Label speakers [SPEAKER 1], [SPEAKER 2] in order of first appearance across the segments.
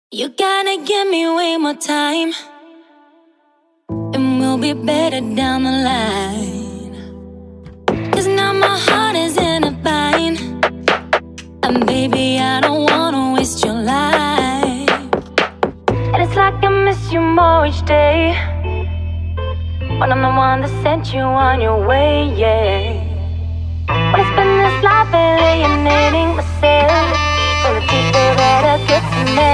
[SPEAKER 1] You gotta give me way more time, and we'll be better down the line. 'Cause now my heart is in a bind, and baby, I don't wanna waste your life. And it's like I miss you more each day, when I'm the one that sent you on your way, yeah. But it's been this life alienating myself from the people that are good to me.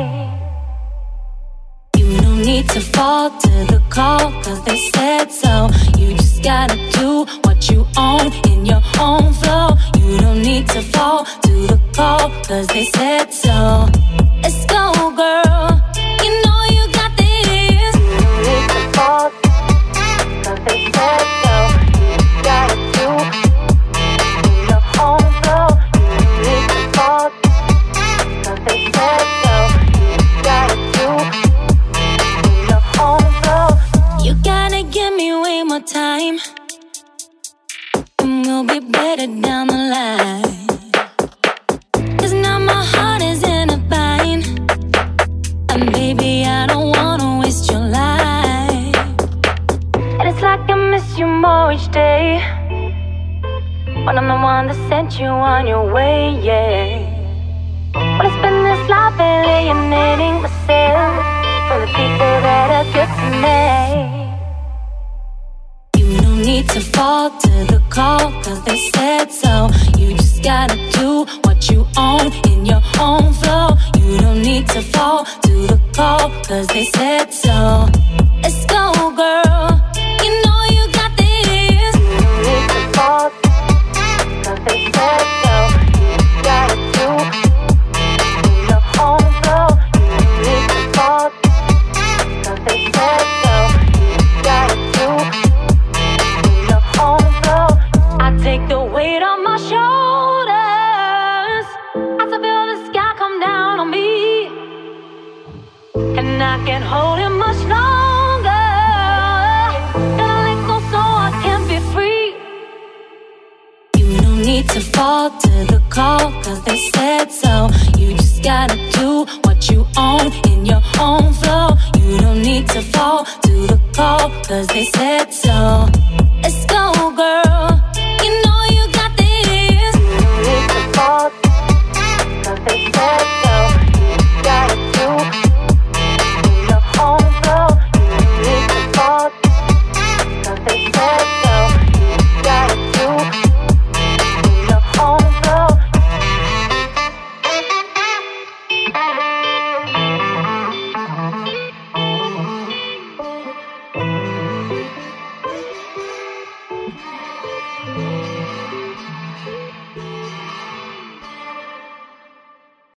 [SPEAKER 1] You don't need to fall to the call, 'cause they said so. You just gotta do what you own in your own flow. You don't need to fall to the call, 'cause they said so. Let's go, girl, you know you got this. You don't need to fall, 'cause they said so. You just gotta do your own flow. You don't need to fall, 'cause they said so. You just gotta do your own flow. You gotta give me way more time, and we'll be better down the line. 'Cause now my heart is in a bind, and baby, I don't wanna waste your life. And it's like I miss you more each day, when I'm the one that sent you on your way, yeah. But it's been this life alienating myself from the people that are good to me. You don't need to fall to the call, 'cause they said so. You just gotta do what you own in your own flow. You don't need to fall to the call, 'cause they said so. Let's go, girl, you know you got this. You don't need to fall, 'cause they said so. You just gotta do your own flow. You don't need to fall, 'cause they said so. You just gotta do your own flow. I take the weight on my shoulders as I feel the sky come down on me, and I can't hold it much longer. Gotta let go so I can be free. You don't need to fall to the call, 'cause they said so. You just gotta do